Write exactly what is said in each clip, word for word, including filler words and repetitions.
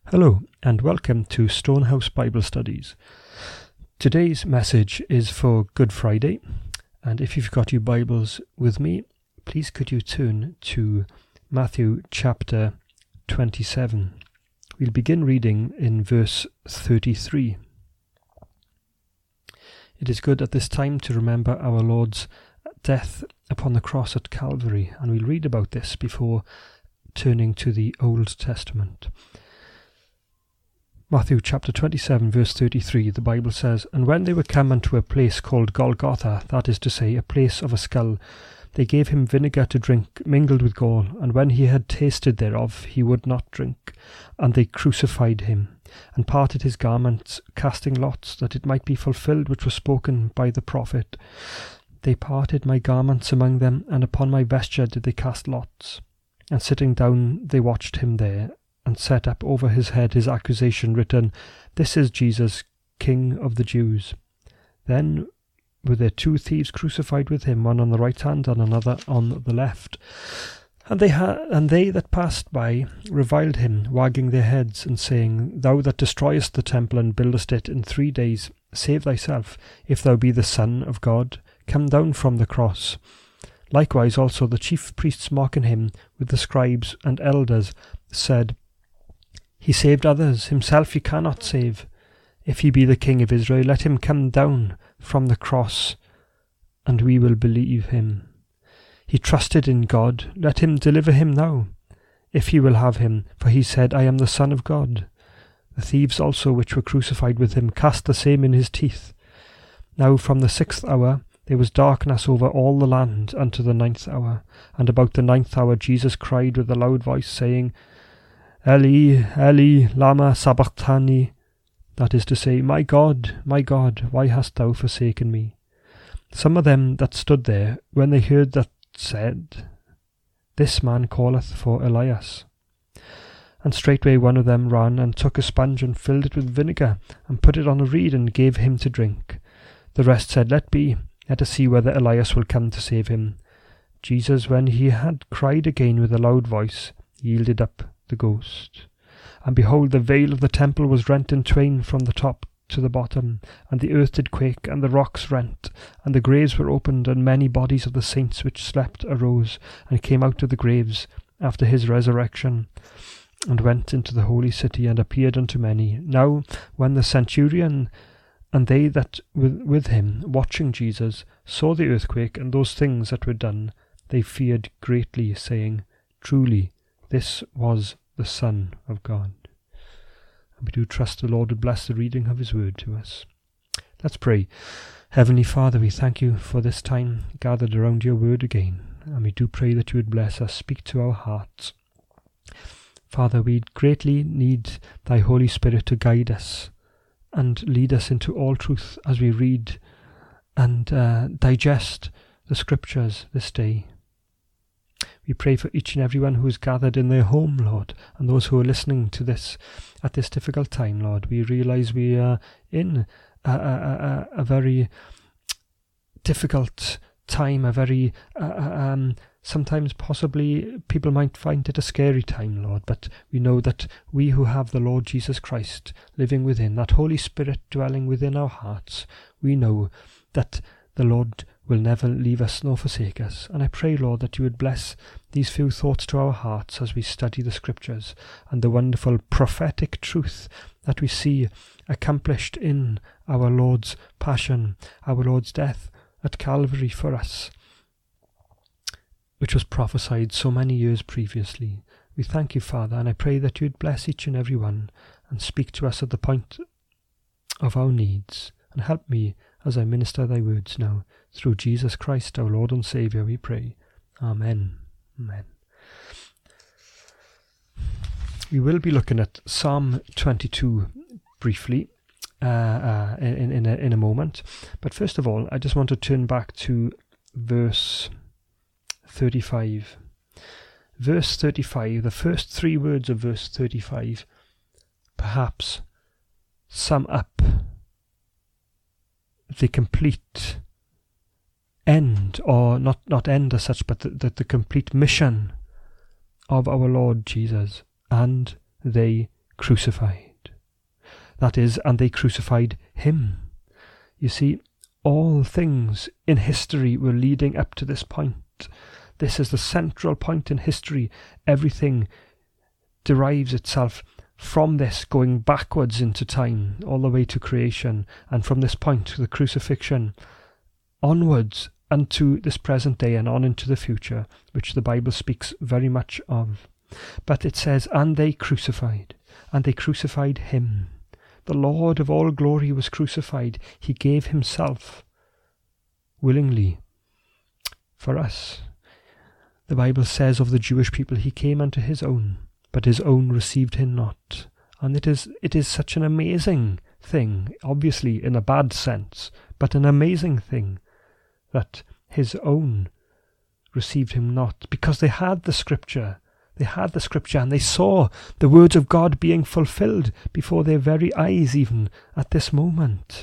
Hello and welcome to Stonehouse Bible Studies. Today's message is for Good Friday, and if you've got your Bibles with me, please could you turn to Matthew chapter twenty-seven. We'll begin reading in verse thirty-three. It is good at this time to remember our Lord's death upon the cross at Calvary, and we'll read about this before turning to the Old Testament. Matthew chapter twenty-seven verse thirty-three, the Bible says, And when they were come unto a place called Golgotha, that is to say, a place of a skull, they gave him vinegar to drink, mingled with gall, and when he had tasted thereof, he would not drink. And they crucified him, and parted his garments, casting lots, that it might be fulfilled which was spoken by the prophet. They parted my garments among them, and upon my vesture did they cast lots. And sitting down they watched him there, and set up over his head his accusation written, This is Jesus, King of the Jews. Then were there two thieves crucified with him, one on the right hand and another on the left. And they ha- and they that passed by reviled him, wagging their heads, and saying, Thou that destroyest the temple and buildest it in three days, save thyself. If thou be the Son of God, come down from the cross. Likewise also the chief priests mocking him with the scribes and elders said, He saved others, himself he cannot save. If he be the King of Israel, let him come down from the cross, and we will believe him. He trusted in God, let him deliver him now, if he will have him, for he said, I am the Son of God. The thieves also which were crucified with him cast the same in his teeth. Now from the sixth hour there was darkness over all the land unto the ninth hour, and about the ninth hour Jesus cried with a loud voice, saying, Eli, Eli, lama sabachthani, that is to say, My God, my God, why hast thou forsaken me? Some of them that stood there, when they heard that, said, This man calleth for Elias. And straightway one of them ran, and took a sponge, and filled it with vinegar, and put it on a reed, and gave him to drink. The rest said, Let be, let us see whether Elias will come to save him. Jesus, when he had cried again with a loud voice, yielded up the ghost. And behold, the veil of the temple was rent in twain from the top to the bottom, and the earth did quake, and the rocks rent, and the graves were opened, and many bodies of the saints which slept arose, and came out of the graves after his resurrection, and went into the holy city, and appeared unto many. Now when the centurion and they that were with him, watching Jesus, saw the earthquake and those things that were done, they feared greatly, saying, Truly, this was the Son of God. And we do trust the Lord would bless the reading of his word to us. Let's pray. Heavenly Father, we thank you for this time gathered around your word again, and we do pray that you would bless us, speak to our hearts. Father, we greatly need thy Holy Spirit to guide us and lead us into all truth as we read and uh, digest the scriptures this day. We pray for each and everyone who is gathered in their home, Lord, and those who are listening to this at this difficult time, Lord. We realize we are in a, a, a, a very difficult time, a very, uh, um, sometimes possibly people might find it a scary time, Lord, but we know that we who have the Lord Jesus Christ living within, that Holy Spirit dwelling within our hearts, we know that the Lord will never leave us nor forsake us. And I pray, Lord, that you would bless these few thoughts to our hearts as we study the scriptures and the wonderful prophetic truth that we see accomplished in our Lord's passion, our Lord's death at Calvary for us, which was prophesied so many years previously. We thank you, Father, and I pray that you would bless each and every one and speak to us at the point of our needs, and help me as I minister thy words now. Through Jesus Christ, our Lord and Saviour, we pray. Amen. Amen. We will be looking at Psalm twenty-two briefly uh, uh, in, in, a, in a moment. But first of all, I just want to turn back to verse thirty-five. Verse thirty-five, the first three words of verse thirty-five, perhaps sum up the complete end, or not, not end as such, but the, the, the complete mission of our Lord Jesus. And they crucified. That is, and they crucified him. You see, all things in history were leading up to this point. This is the central point in history. Everything derives itself from this, going backwards into time, all the way to creation, and from this point to the crucifixion, onwards unto this present day and on into the future, which the Bible speaks very much of. But it says, and they crucified, and they crucified him. The Lord of all glory was crucified. He gave himself willingly for us. The Bible says of the Jewish people, he came unto his own, but his own received him not. And it is it is such an amazing thing, obviously in a bad sense, but an amazing thing, that his own received him not, because they had the scripture. They had the scripture and they saw the words of God being fulfilled before their very eyes, even at this moment.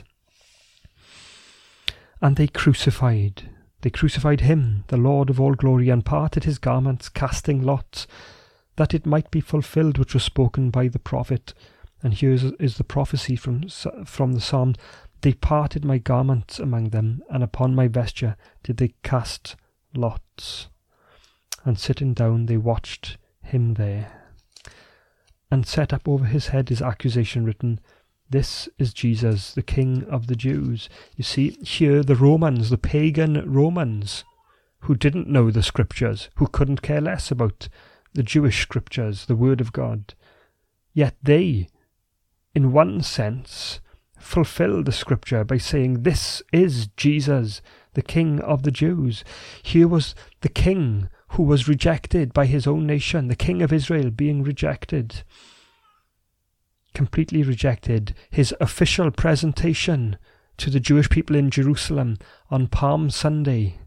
And they crucified. They crucified him, the Lord of all glory, and parted his garments, casting lots, that it might be fulfilled which was spoken by the prophet. And here is, is the prophecy from, from the psalm. They parted my garments among them, and upon my vesture did they cast lots. And sitting down they watched him there. And set up over his head his accusation written, This is Jesus, the King of the Jews. You see, here the Romans, the pagan Romans, who didn't know the scriptures, who couldn't care less about the Jewish scriptures, the word of God, yet they, in one sense, fulfilled the scripture by saying, This is Jesus, the King of the Jews. Here was the king who was rejected by his own nation, the King of Israel being rejected, completely rejected. His official presentation to the Jewish people in Jerusalem on Palm Sunday.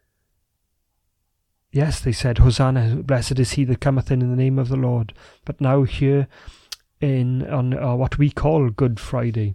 Yes, they said, Hosanna, blessed is he that cometh in, in the name of the Lord. But now here in on uh, what we call Good Friday,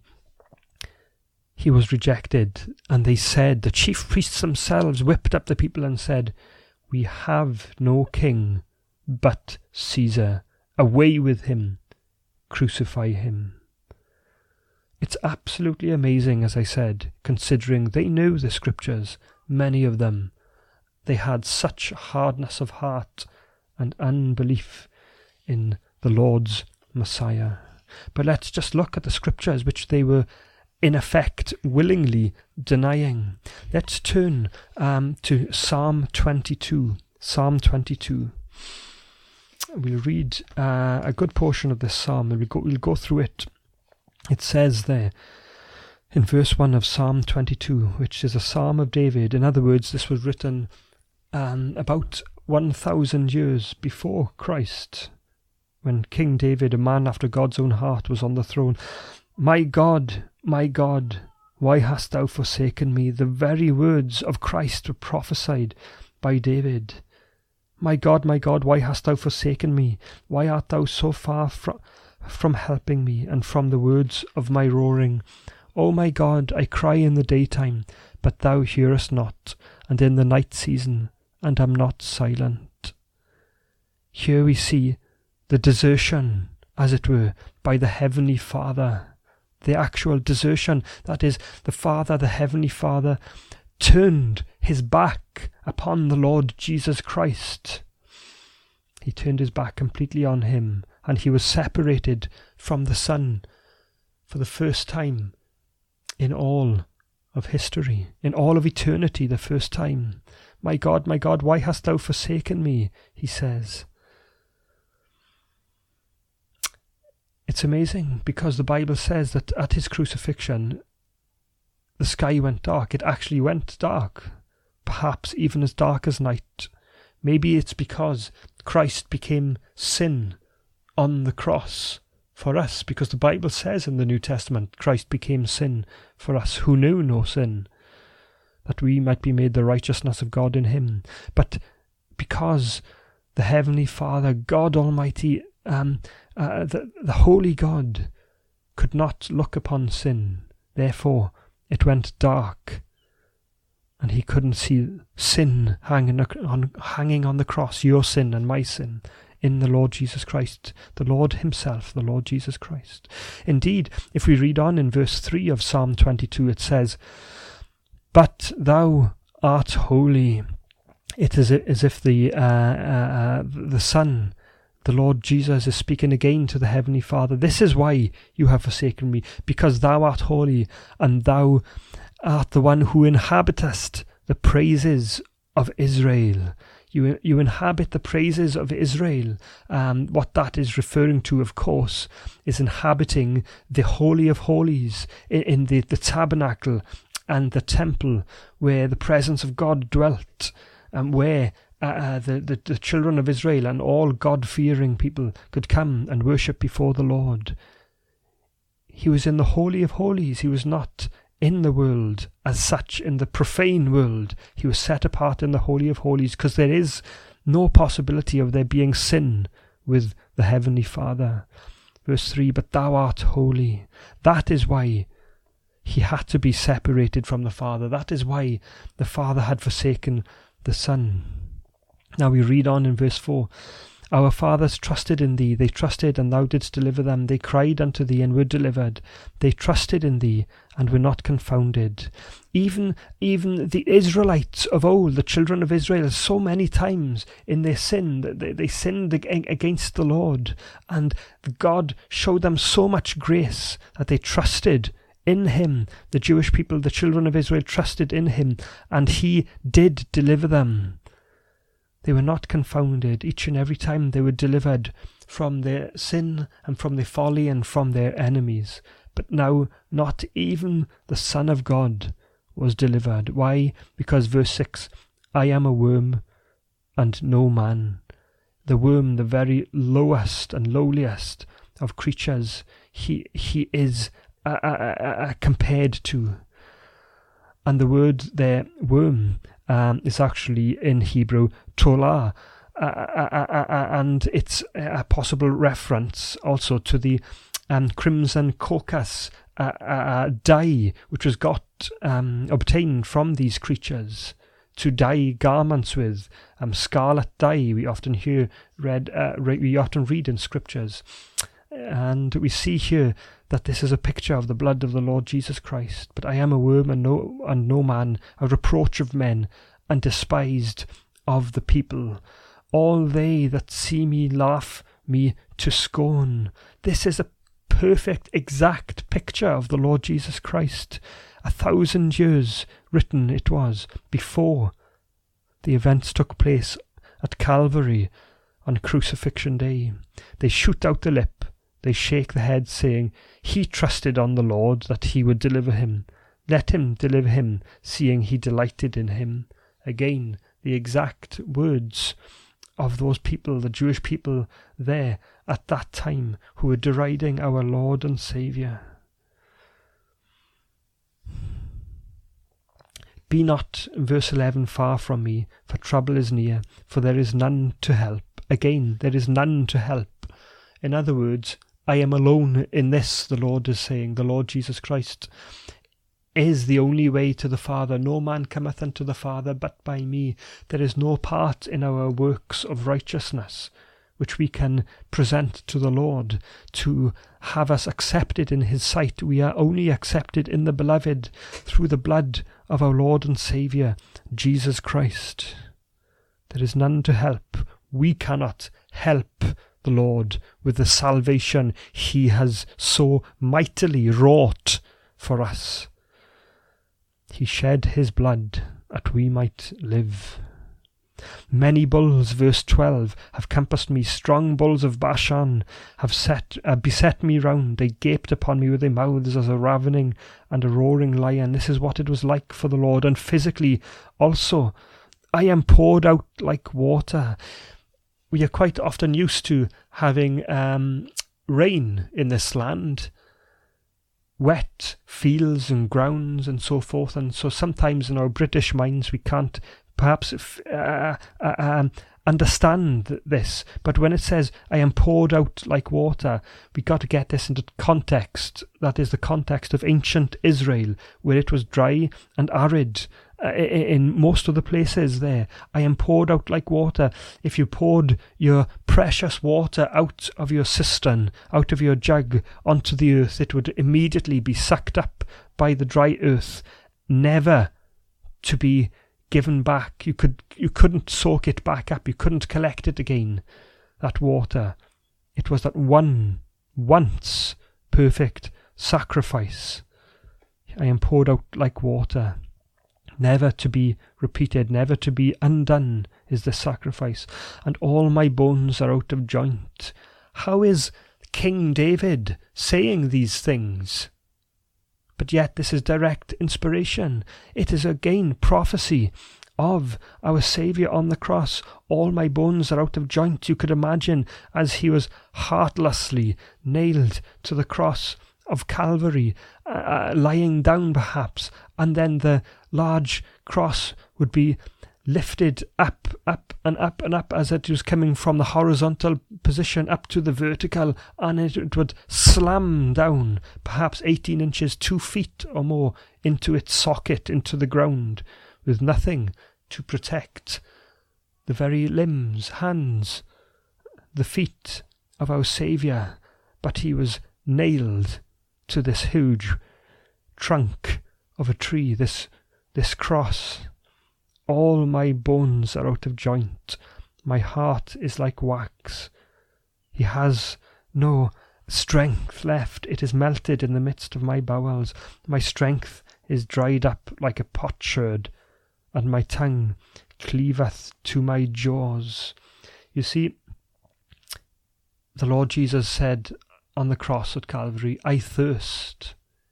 he was rejected, and they said, the chief priests themselves whipped up the people and said, We have no king but Caesar. Away with him. Crucify him. It's absolutely amazing, as I said, considering they knew the scriptures, many of them. They had such hardness of heart and unbelief in the Lord's Messiah. But let's just look at the scriptures which they were in effect willingly denying. Let's turn um, to Psalm twenty-two. Psalm twenty-two. We'll read uh, a good portion of this psalm, and we'll go, we'll go through it. It says there, in verse one of Psalm twenty-two, which is a psalm of David. In other words, this was written um, about one thousand years before Christ, when King David, a man after God's own heart, was on the throne. My God, my God, why hast thou forsaken me? The very words of Christ were prophesied by David. My God, my God, why hast thou forsaken me? Why art thou so far from, from helping me, and from the words of my roaring? O my God, I cry in the daytime, but thou hearest not, and in the night season, and am not silent. Here we see the desertion, as it were, by the Heavenly Father. The actual desertion, that is, the Father, the Heavenly Father, turned his back upon the Lord Jesus Christ. He turned his back completely on him, and he was separated from the Son for the first time in all of history, in all of eternity, the first time. My God, my God, why hast thou forsaken me? He says. It's amazing, because the Bible says that at his crucifixion, the sky went dark. It actually went dark, perhaps even as dark as night. Maybe it's because Christ became sin on the cross for us, because the Bible says in the New Testament, Christ became sin for us who knew no sin, that we might be made the righteousness of God in him. But because the Heavenly Father, God Almighty, um, uh, the, the Holy God, could not look upon sin, therefore it went dark, and he couldn't see sin hanging on, hanging on the cross, your sin and my sin. in the Lord Jesus Christ, the Lord himself, the Lord Jesus Christ. Indeed, if we read on in verse three of Psalm twenty-two, it says, "But thou art holy." It is as if the uh, uh, the Son, the Lord Jesus, is speaking again to the Heavenly Father. "This is why you have forsaken me, because thou art holy, and thou art the one who inhabitest the praises of Israel." You, you inhabit the praises of Israel. Um, what that is referring to, of course, is inhabiting the Holy of Holies in, in the, the tabernacle and the temple where the presence of God dwelt, and where uh, the, the, the children of Israel and all God-fearing people could come and worship before the Lord. He was in the Holy of Holies. He was not in the world as such, in the profane world. He was set apart in the Holy of Holies, because there is no possibility of there being sin with the Heavenly Father. Verse three, "But thou art holy." That is why he had to be separated from the Father. That is why the Father had forsaken the Son. Now we read on in verse four, "Our fathers trusted in thee, they trusted, and thou didst deliver them. They cried unto thee, and were delivered. They trusted in thee, and were not confounded." Even, even the Israelites of old, the children of Israel, so many times in their sin, they, they sinned against the Lord, and God showed them so much grace that they trusted in him. The Jewish people, the children of Israel, trusted in him, and he did deliver them. They were not confounded. Each and every time they were delivered from their sin and from their folly and from their enemies. But now not even the Son of God was delivered. Why? Because verse six, "I am a worm and no man." The worm, the very lowest and lowliest of creatures, he he is uh, uh, uh, compared to. And the word there, worm, Um, is actually in Hebrew tola, uh, uh, uh, uh, and it's a possible reference also to the um, crimson crocus uh, uh, dye, which was got um, obtained from these creatures to dye garments with. Um, scarlet dye we often hear read, uh, we often read in scriptures, and we see here that this is a picture of the blood of the Lord Jesus Christ. "But I am a worm and no and no man, a reproach of men, and despised of the people. All they that see me laugh me to scorn." This is a perfect, exact picture of the Lord Jesus Christ. A thousand years written it was before the events took place at Calvary on Crucifixion Day. They shoot out the lip, they shake the head, saying, "He trusted on the Lord that he would deliver him. Let him deliver him, seeing he delighted in him." Again, the exact words of those people, the Jewish people there at that time, who were deriding our Lord and Saviour. "Be not," verse eleven, "far from me, for trouble is near, for there is none to help." Again, there is none to help. In other words, I am alone in this, the Lord is saying. The Lord Jesus Christ is the only way to the Father. "No man cometh unto the Father but by me." There is no part in our works of righteousness which we can present to the Lord to have us accepted in his sight. We are only accepted in the Beloved through the blood of our Lord and Saviour, Jesus Christ. There is none to help. We cannot help the Lord with the salvation he has so mightily wrought for us. He shed his blood that we might live. "Many bulls," verse twelve, "have compassed me, strong bulls of Bashan have set uh, beset me round. They gaped upon me with their mouths as a ravening and a roaring lion." This is what it was like for the Lord. And physically also, "I am poured out like water." We are quite often used to having um, rain in this land, wet fields and grounds and so forth, and so sometimes in our British minds we can't perhaps uh, uh, um, understand this. But when it says, "I am poured out like water," we got to get this into context. That is the context of ancient Israel, where it was dry and arid, uh, in most of the places there. I am poured out like water. If you poured your precious water out of your cistern, out of your jug, onto the earth, it would immediately be sucked up by the dry earth, never to be given back. You could you couldn't soak it back up. You couldn't collect it again, that water. It was that one, once perfect sacrifice. I am poured out like water, never to be repeated, never to be undone is the sacrifice, and all my bones are out of joint. How is King David saying these things? But yet this is direct inspiration. It is again prophecy of our Saviour on the cross. All my bones are out of joint. You could imagine as he was heartlessly nailed to the cross of Calvary, uh, lying down perhaps, and then the large cross would be lifted up, up and up and up as it was coming from the horizontal position up to the vertical, and it, it would slam down perhaps eighteen inches, two feet or more into its socket, into the ground, with nothing to protect the very limbs, hands, the feet of our Saviour. But he was nailed to this huge trunk of a tree, this this cross. All my bones are out of joint. My heart is like wax. He has no strength left. It is melted in the midst of my bowels. My strength is dried up like a potsherd, and my tongue cleaveth to my jaws. You see, the Lord Jesus said on the cross at Calvary, I thirst.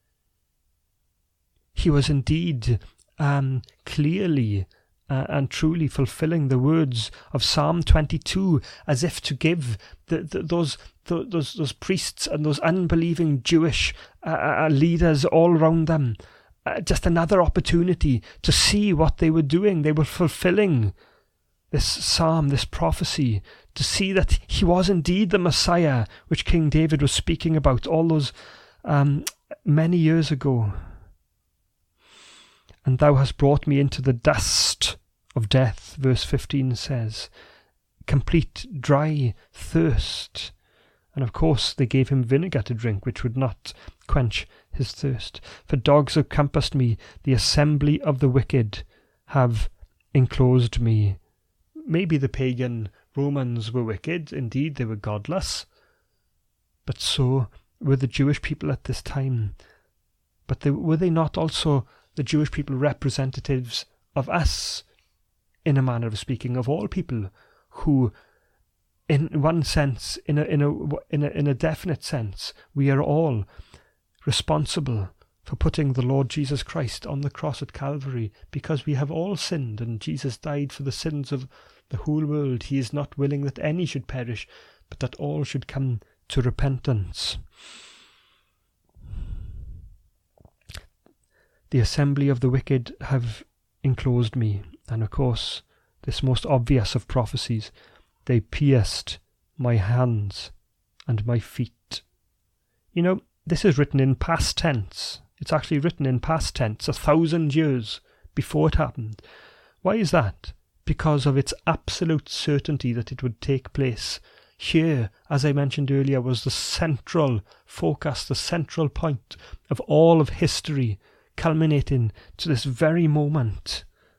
He was indeed um, clearly uh, and truly fulfilling the words of Psalm twenty-two, as if to give the, the, those, the, those those priests and those unbelieving Jewish uh, leaders all around them uh, just another opportunity to see what they were doing. They were fulfilling this psalm, this prophecy, to see that he was indeed the Messiah which King David was speaking about all those um, many years ago. And thou hast brought me into the dust of death, verse fifteen says. Complete dry thirst. And of course they gave him vinegar to drink, which would not quench his thirst. For dogs have compassed me, the assembly of the wicked have enclosed me. Maybe the pagan Romans were wicked, indeed they were godless, but so were the Jewish people at this time. But they, were they not also the Jewish people representatives of us, in a manner of speaking, of all people who, in one sense, in a in a in a in a definite sense, we are all responsible for putting the Lord Jesus Christ on the cross at Calvary, because we have all sinned, and Jesus died for the sins of the whole world. He is not willing that any should perish, but that all should come to repentance. The assembly of the wicked have enclosed me, and of course, this most obvious of prophecies, they pierced my hands and my feet. You know, this is written in past tense. It's actually written in past tense, a thousand years before it happened. Why is that? Because of its absolute certainty that it would take place. Here, as I mentioned earlier, was the central focus, the central point of all of history, culminating to this very moment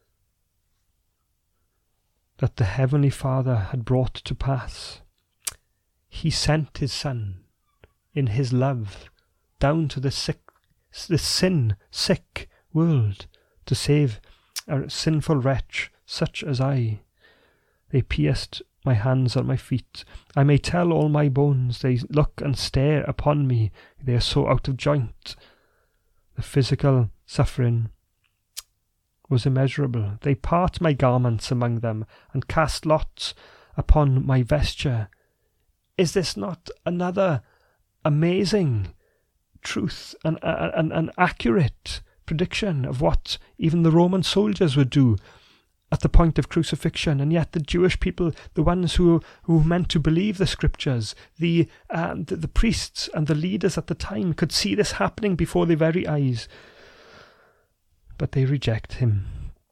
that the Heavenly Father had brought to pass. He sent his Son in his love down to the sick, this sin-sick world to save a sinful wretch such as I. They pierced my hands and my feet. I may tell all my bones, they look and stare upon me. They are so out of joint. The physical suffering was immeasurable. They part my garments among them, and cast lots upon my vesture. Is this not another amazing truth and an, an accurate prediction of what even the Roman soldiers would do at the point of crucifixion? And yet the Jewish people, the ones who who meant to believe the scriptures, the, um, the the priests and the leaders at the time, could see this happening before their very eyes. But they reject him.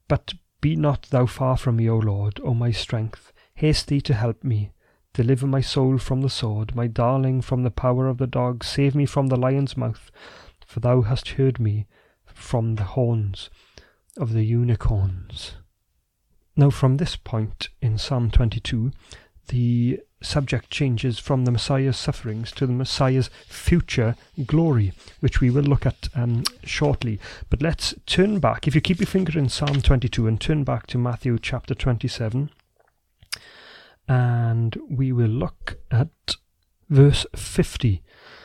But be not thou far from me, O Lord, O my strength. Haste thee to help me. Deliver my soul from the sword, my darling from the power of the dog. Save me from the lion's mouth, for thou hast heard me from the horns of the unicorns. Now from this point in Psalm twenty-two, the subject changes from the Messiah's sufferings to the Messiah's future glory, which we will look at um, shortly. But let's turn back, if you keep your finger in Psalm twenty-two, and turn back to Matthew chapter twenty-seven, and we will look at verse fifty.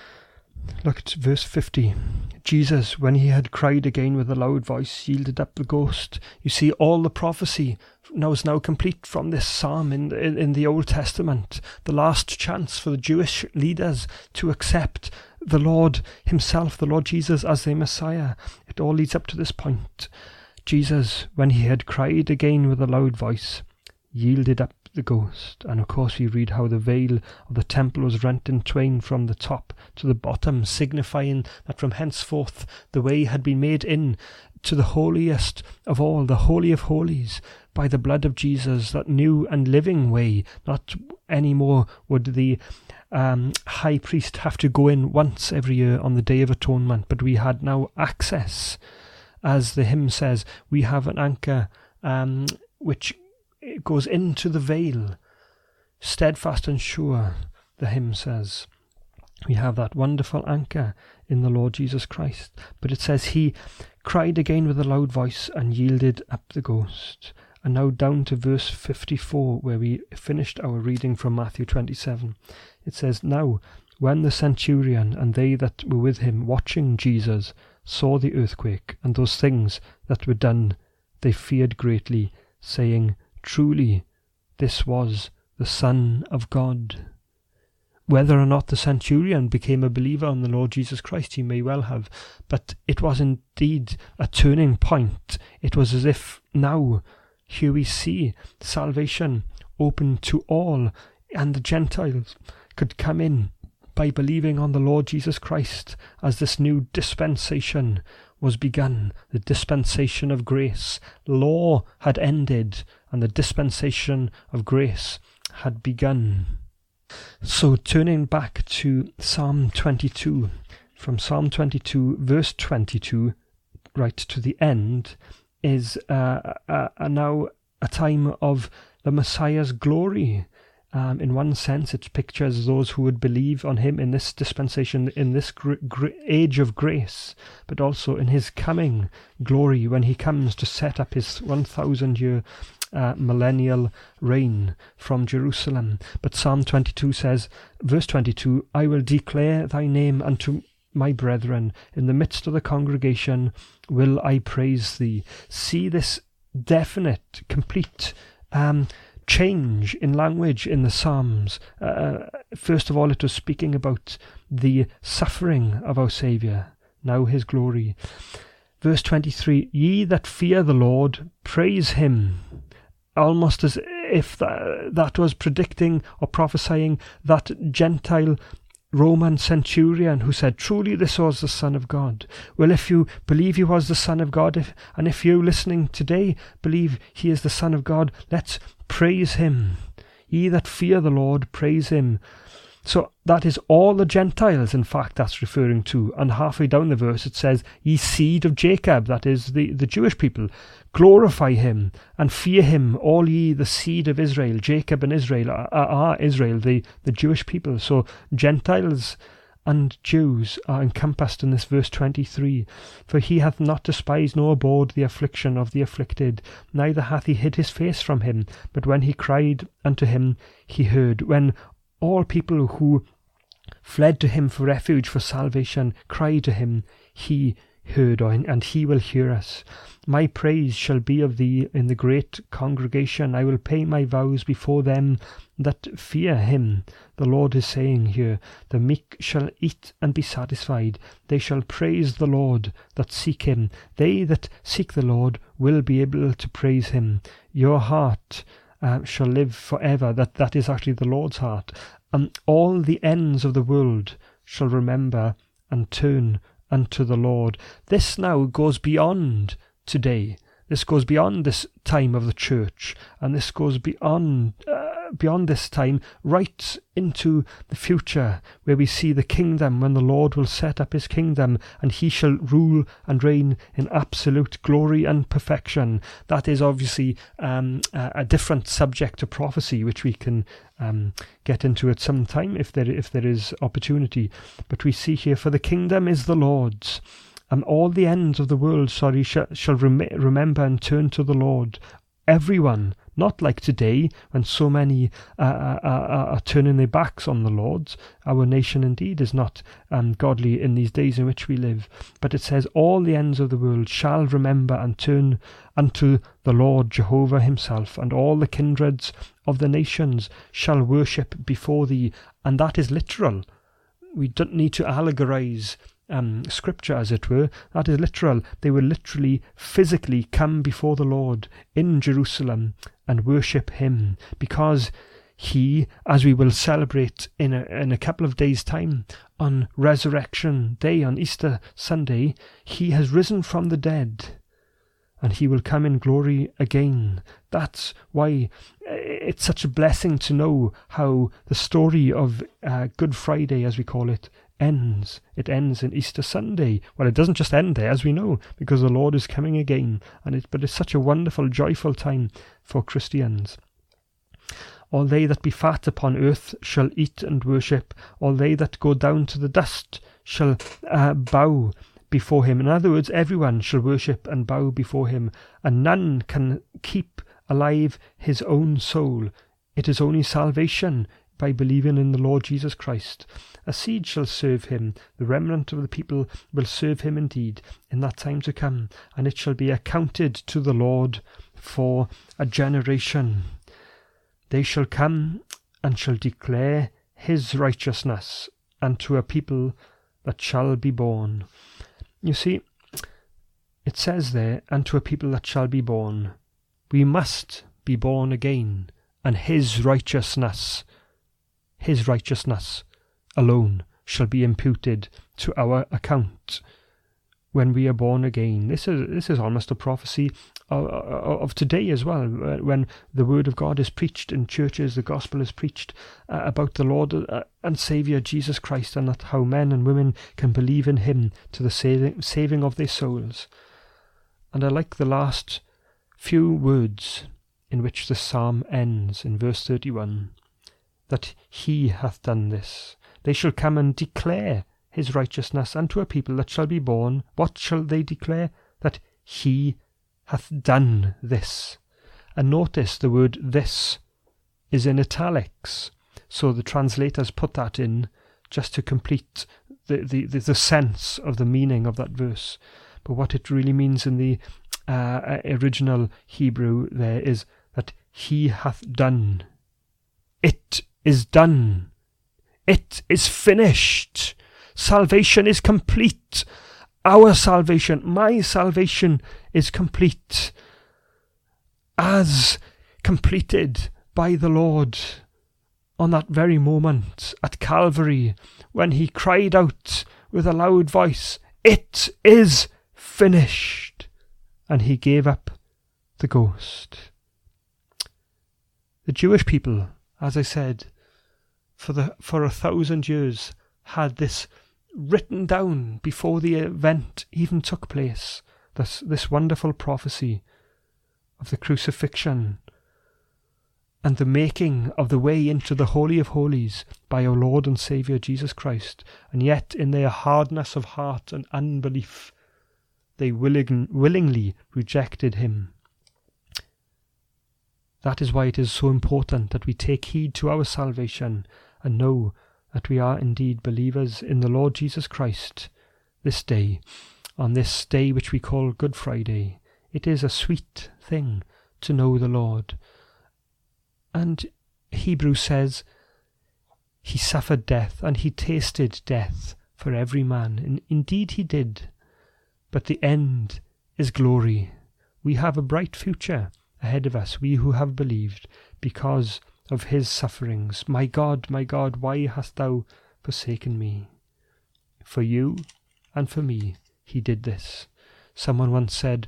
Look at verse fifty. Jesus, when he had cried again with a loud voice, yielded up the ghost. You see, all the prophecy now is now complete from this psalm in, in, in the Old Testament. The last chance for the Jewish leaders to accept the Lord himself, the Lord Jesus, as their Messiah. It all leads up to this point. Jesus, when he had cried again with a loud voice, yielded up the ghost. And of course we read how the veil of the temple was rent in twain from the top to the bottom, signifying that from henceforth the way had been made in to the holiest of all, the Holy of Holies, by the blood of Jesus, that new and living way. Not anymore would the um, high priest have to go in once every year on the Day of Atonement, but we had now access. As the hymn says, we have an anchor um, which it goes into the veil, steadfast and sure, the hymn says. We have that wonderful anchor in the Lord Jesus Christ. But it says he cried again with a loud voice and yielded up the ghost. And now down to verse fifty-four, where we finished our reading from Matthew twenty-seven. It says, Now when the centurion and they that were with him watching Jesus saw the earthquake and those things that were done, they feared greatly, saying, Truly, this was the Son of God. Whether or not the centurion became a believer in the Lord Jesus Christ, he may well have, but it was indeed a turning point. It was as if now, here we see salvation open to all, and the Gentiles could come in by believing on the Lord Jesus Christ as this new dispensation was begun, the dispensation of grace. Law had ended, and the dispensation of grace had begun. So turning back to Psalm twenty-two, from Psalm twenty-two, verse twenty-two, right to the end, is uh, a, a now a time of the Messiah's glory. Um, in one sense, it pictures those who would believe on him in this dispensation, in this gr- gr- age of grace, but also in his coming glory when he comes to set up his one thousand year uh, millennial reign from Jerusalem. But Psalm twenty-two says, verse twenty-two, I will declare thy name unto my brethren. In the midst of the congregation will I praise thee. See this definite, complete um change in language in the Psalms. Uh, first of all, it was speaking about the suffering of our Saviour, now his glory. Verse twenty-three, ye that fear the Lord, praise him. Almost as if that, that was predicting or prophesying that Gentile Roman centurion who said, truly this was the Son of God. Well, if you believe he was the Son of God, if, and if you listening today believe he is the Son of God, let's praise him. Ye that fear the Lord, praise him. So that is all the Gentiles, in fact, that's referring to. And halfway down the verse it says, ye seed of Jacob, that is the, the Jewish people, glorify him and fear him, all ye the seed of Israel. Jacob and Israel are, are Israel, the, the Jewish people. So Gentiles and Jews are encompassed in this verse twenty-three. For he hath not despised nor abhorred the affliction of the afflicted, neither hath he hid his face from him. But when he cried unto him, he heard. When all people who fled to him for refuge, for salvation, cry to him, he heard, and he will hear us. My praise shall be of thee in the great congregation. I will pay my vows before them that fear him. The Lord is saying here, the meek shall eat and be satisfied. They shall praise the Lord that seek him. They that seek the Lord will be able to praise him. Your heart Uh, shall live forever. That that is actually the Lord's heart. And all the ends of the world shall remember and turn unto the Lord. This now goes beyond today. This goes beyond this time of the church, and this goes beyond uh, beyond this time, right into the future, where we see the kingdom, when the Lord will set up his kingdom, and he shall rule and reign in absolute glory and perfection. That is obviously um, a, a different subject to prophecy, which we can um, get into at some time if there if there is opportunity. But we see here, for the kingdom is the Lord's, and all the ends of the world, sorry, shall, shall rem- remember and turn to the Lord. Everyone, not like today, when so many uh, are, are, are turning their backs on the Lord. Our nation indeed is not um, godly in these days in which we live. But it says, all the ends of the world shall remember and turn unto the Lord Jehovah himself, and all the kindreds of the nations shall worship before thee. And that is literal. We don't need to allegorize Um, scripture, as it were. That is literal. They will literally, physically come before the Lord in Jerusalem and worship him, because he, as we will celebrate in a, in a couple of days' time, on Resurrection Day, on Easter Sunday, he has risen from the dead, and he will come in glory again. That's why it's such a blessing to know how the story of uh, Good Friday, as we call it, ends. It ends in Easter Sunday. Well, it doesn't just end there, as we know, because the Lord is coming again. And it, but it's such a wonderful, joyful time for Christians. All they that be fat upon earth shall eat and worship. All they that go down to the dust shall uh, bow before him. In other words, everyone shall worship and bow before him, and none can keep alive his own soul. It is only salvation by believing in the Lord Jesus Christ. A seed shall serve him, the remnant of the people will serve him indeed in that time to come, and it shall be accounted to the Lord for a generation. They shall come and shall declare his righteousness unto a people that shall be born. You see, it says there, unto a people that shall be born. We must be born again, and his righteousness His righteousness alone shall be imputed to our account when we are born again. This is this is almost a prophecy of, of today as well, when the word of God is preached in churches, the gospel is preached uh, about the Lord and Saviour Jesus Christ, and that how men and women can believe in him to the saving, saving of their souls. And I like the last few words in which the psalm ends in verse thirty-one. That he hath done this. They shall come and declare his righteousness unto a people that shall be born. What shall they declare? That he hath done this. And notice the word this is in italics. So the translators put that in just to complete the, the, the, the sense of the meaning of that verse. But what it really means in the uh, original Hebrew there is that he hath done. It is done. It is finished. Salvation is complete. Our salvation, my salvation is complete, as completed by the Lord on that very moment at Calvary, when he cried out with a loud voice, "It is finished," and he gave up the ghost. The Jewish people, as I said, for the for a thousand years had this written down before the event even took place, this, this wonderful prophecy of the crucifixion and the making of the way into the Holy of Holies by our Lord and Saviour Jesus Christ. And yet in their hardness of heart and unbelief, they willing, willingly rejected him. That is why it is so important that we take heed to our salvation and know that we are indeed believers in the Lord Jesus Christ this day, on this day which we call Good Friday. It is a sweet thing to know the Lord. And Hebrews says, he suffered death, and he tasted death for every man. And indeed he did. But the end is glory. We have a bright future ahead of us, we who have believed, because of his sufferings. My God, my God, why hast thou forsaken me? For you and for me he did this. Someone once said,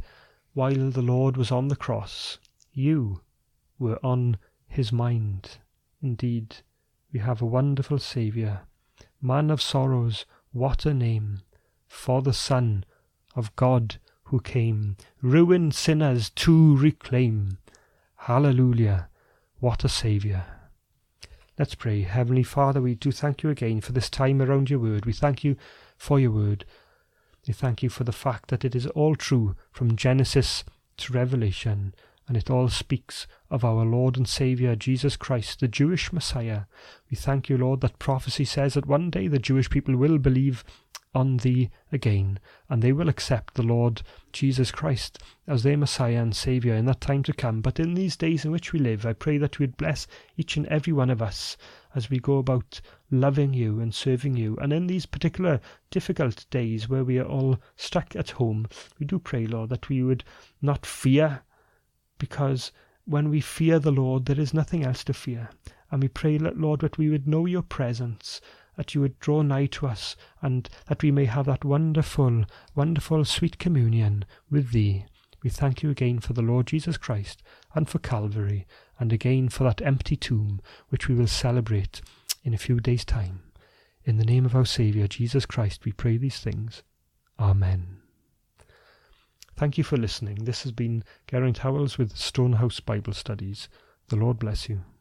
while the Lord was on the cross, you were on his mind. Indeed, we have a wonderful Saviour. Man of sorrows, what a name, for the Son of God who came, ruined sinners to reclaim. Hallelujah, what a Saviour. Let's pray. Heavenly Father, we do thank you again for this time around your word. We thank you for your word. We thank you for the fact that it is all true from Genesis to Revelation, and it all speaks of our Lord and Saviour, Jesus Christ, the Jewish Messiah. We thank you, Lord, that prophecy says that one day the Jewish people will believe on thee again, and they will accept the Lord Jesus Christ as their Messiah and Saviour in that time to come. But in these days in which we live, I pray that you would bless each and every one of us as we go about loving you and serving you. And in these particular difficult days where we are all stuck at home, we do pray, Lord, that we would not fear, because when we fear the Lord, there is nothing else to fear. And we pray, Lord, that we would know your presence, that you would draw nigh to us, and that we may have that wonderful, wonderful sweet communion with thee. We thank you again for the Lord Jesus Christ, and for Calvary, and again for that empty tomb, which we will celebrate in a few days' time. In the name of our Saviour, Jesus Christ, we pray these things. Amen. Thank you for listening. This has been Geraint Howells with Stonehouse Bible Studies. The Lord bless you.